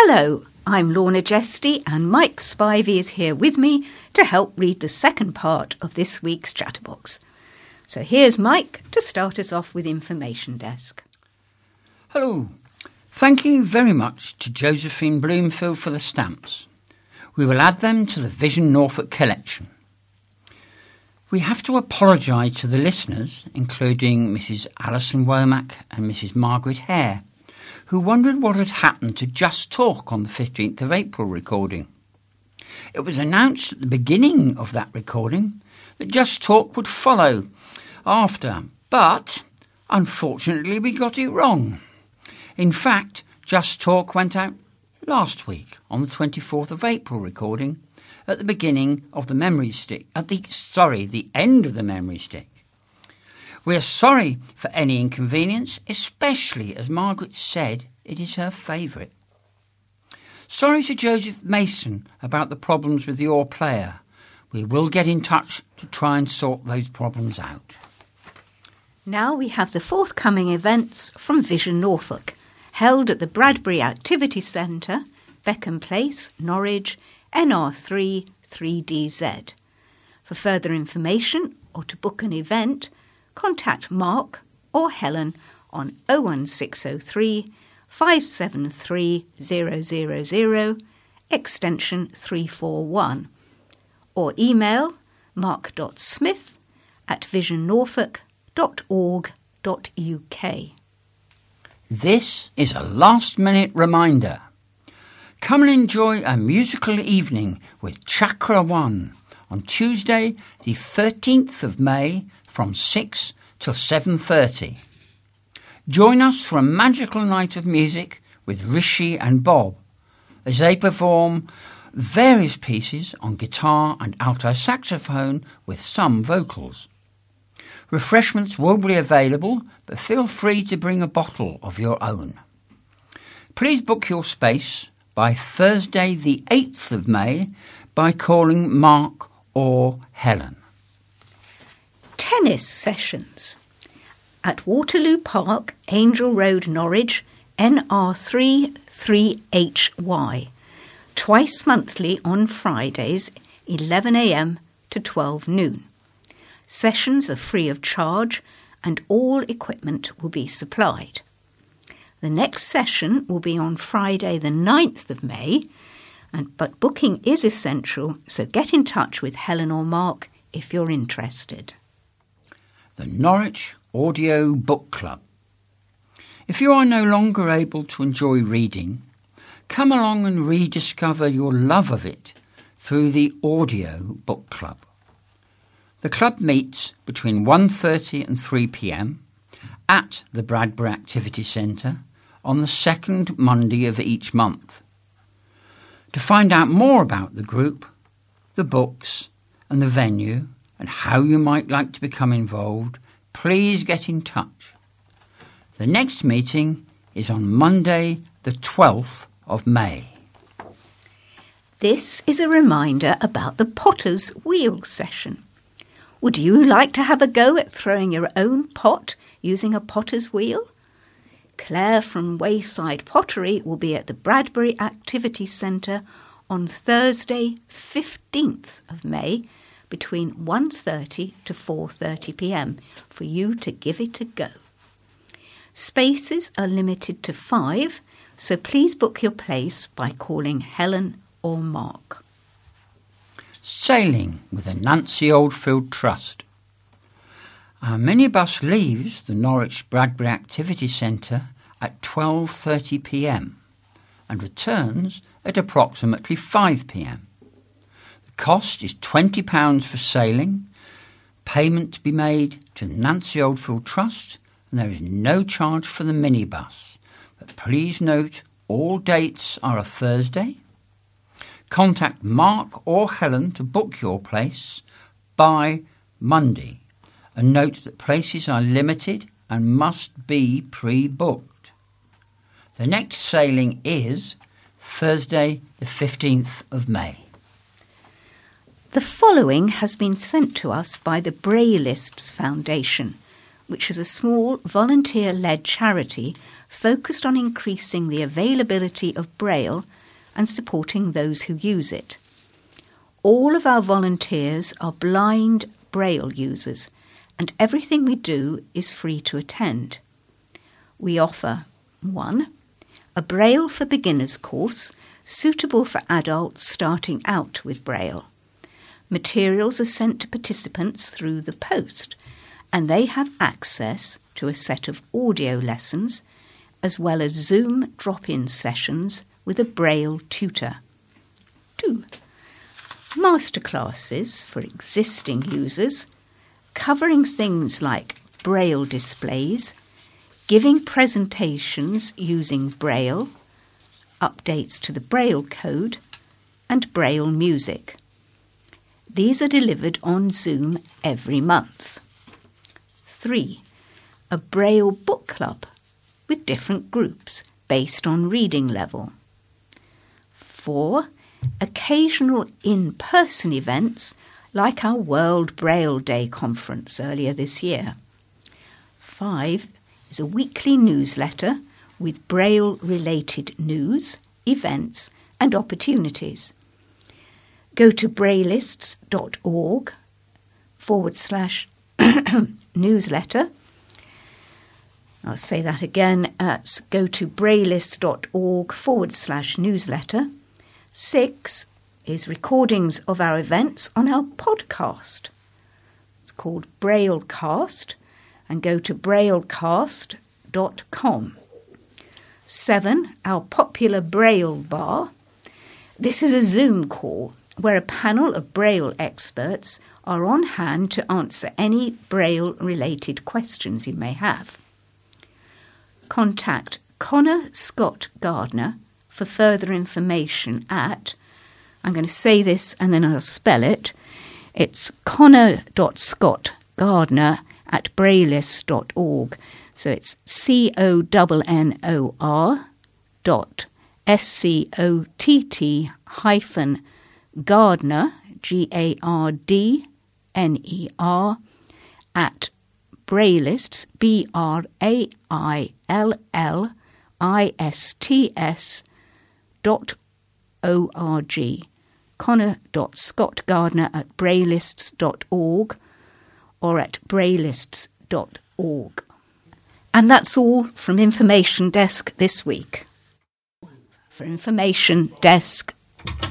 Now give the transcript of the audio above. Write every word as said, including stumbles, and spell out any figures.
Hello, I'm Lorna Jesty and Mike Spivey is here with me to help read the second part of this week's Chatterbox. So here's Mike to start us off with Information Desk. Hello. Thank you very much to Josephine Bloomfield for the stamps. We will add them to the Vision Norfolk collection. We have to apologise to the listeners, including Missus Alison Womack and Missus Margaret Hare, who wondered what had happened to Just Talk on the fifteenth of April recording. It was announced at the beginning of that recording that Just Talk would follow after, but unfortunately we got it wrong. In fact, Just Talk went out last week on the twenty-fourth of April recording at the beginning of the memory stick, at the, sorry, the end of the memory stick. We are sorry for any inconvenience, especially as Margaret said it is her favourite. Sorry to Joseph Mason about the problems with your player. We will get in touch to try and sort those problems out. Now we have the forthcoming events from Vision Norfolk, held at the Bradbury Activity Centre, Beckham Place, Norwich, N R three three D Z. For further information or to book an event, contact Mark or Helen on oh one six oh three, five seven three, zero zero zero, extension three four one, or email mark.smith at visionnorfolk dot org dot U K. This is a last-minute reminder. Come and enjoy a musical evening with Chakra One on Tuesday the thirteenth of May from six till seven thirty. Join us for a magical night of music with Rishi and Bob as they perform various pieces on guitar and alto saxophone with some vocals. Refreshments will be available, but feel free to bring a bottle of your own. Please book your space by Thursday the eighth of May by calling Mark or Helen. Tennis sessions at Waterloo Park, Angel Road, Norwich, N R three three H Y, twice monthly on Fridays, eleven a m to twelve noon. Sessions are free of charge and all equipment will be supplied. The next session will be on Friday the ninth of May, and but booking is essential, so get in touch with Helen or Mark if you're interested. The Norwich Audio Book Club. If you are no longer able to enjoy reading, come along and rediscover your love of it through the Audio Book Club. The club meets between one thirty and three p m at the Bradbury Activity Centre on the second Monday of each month. To find out more about the group, the books and the venue and how you might like to become involved, please get in touch. The next meeting is on Monday the twelfth of May. This is a reminder about the Potter's Wheel session. Would you like to have a go at throwing your own pot using a potter's wheel? Claire from Wayside Pottery will be at the Bradbury Activity Centre on Thursday, fifteenth of May, between one thirty to four thirty p m for you to give it a go. Spaces are limited to five, so please book your place by calling Helen or Mark. Sailing with the Nancy Oldfield Trust. Our minibus leaves the Norwich Bradbury Activity Centre at twelve thirty p m and returns at approximately five p m. The cost is twenty pounds for sailing, payment to be made to Nancy Oldfield Trust, and there is no charge for the minibus. But please note all dates are a Thursday. Contact Mark or Helen to book your place by Monday, and note that places are limited and must be pre-booked. The next sailing is Thursday the fifteenth of May. The following has been sent to us by the Braillists Foundation, which is a small volunteer-led charity focused on increasing the availability of Braille and supporting those who use it. All of our volunteers are blind Braille users, and everything we do is free to attend. We offer one A Braille for Beginners course suitable for adults starting out with Braille. Materials are sent to participants through the post, and they have access to a set of audio lessons as well as Zoom drop-in sessions with a Braille tutor. Two, Masterclasses for existing users, covering things like Braille displays, giving presentations using Braille, updates to the Braille code, and Braille music. These are delivered on Zoom every month. Three, A Braille book club with different groups based on reading level. Four, Occasional in-person events like our World Braille Day conference earlier this year. Five is a weekly newsletter with Braille-related news, events and opportunities. Go to braillists.org forward slash newsletter. I'll say that again. Uh, go to braillists.org forward slash newsletter. Six is recordings of our events on our podcast. It's called Braillecast, and go to braillecast dot com. Seven, our popular Braille Bar. This is a Zoom call where a panel of Braille experts are on hand to answer any Braille-related questions you may have. Contact Connor Scott Gardner for further information at, I'm going to say this and then I'll spell it, it's connor dot scott gardner at braillists dot org. So it's C O N N O R dot S C O T T hyphen Gardner, G A R D N E R, at Braillists, B R A I L L I S T S dot O R G. Connor dot scott gardner at braillists dot org or at braillists dot org. And that's all from Information Desk this week. For Information Desk